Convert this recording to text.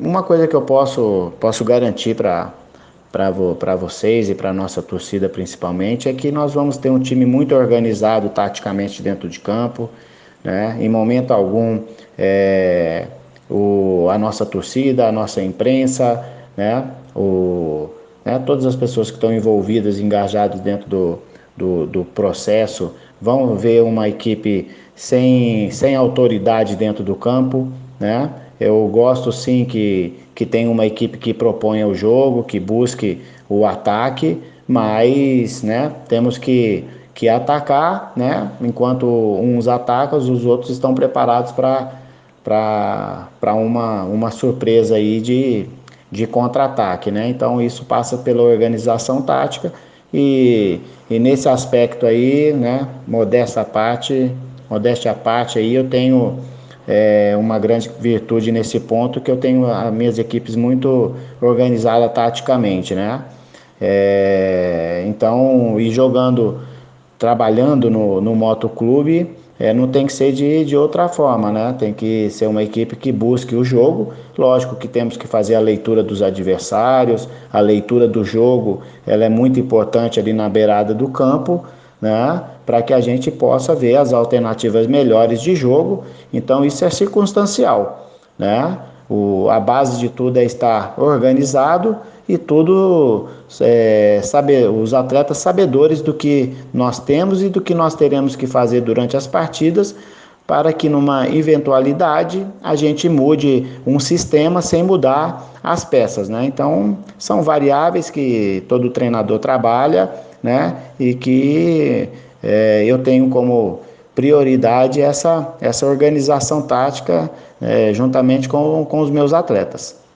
uma coisa que eu posso garantir para vocês e para a nossa torcida principalmente é que nós vamos ter um time muito organizado taticamente dentro de campo, né? Em momento algum a nossa torcida, a nossa imprensa, né? Todas as pessoas que estão envolvidas, engajadas dentro do processo, vão ver uma equipe sem autoridade dentro do campo, né? Eu gosto sim que tenha uma equipe que proponha o jogo, que busque o ataque, mas, né, temos que atacar, né? Enquanto uns atacam, os outros estão preparados para uma surpresa aí de contra-ataque, né? Então isso passa pela organização tática e nesse aspecto aí, né? Modéstia à parte aí, eu tenho uma grande virtude nesse ponto, que eu tenho as minhas equipes muito organizadas taticamente, né? Então, e trabalhando no motoclube, não tem que ser de outra forma, né? Tem que ser uma equipe que busque o jogo. Lógico que temos que fazer a leitura dos adversários, a leitura do jogo, ela é muito importante ali na beirada do campo, né? Para que a gente possa ver as alternativas melhores de jogo. Então isso é circunstancial, né? A base de tudo é estar organizado e tudo saber, os atletas sabedores do que nós temos e do que nós teremos que fazer durante as partidas, para que numa eventualidade a gente mude um sistema sem mudar as peças, né? Então são variáveis que todo treinador trabalha, né? E que eu tenho como prioridade essa organização tática juntamente com os meus atletas.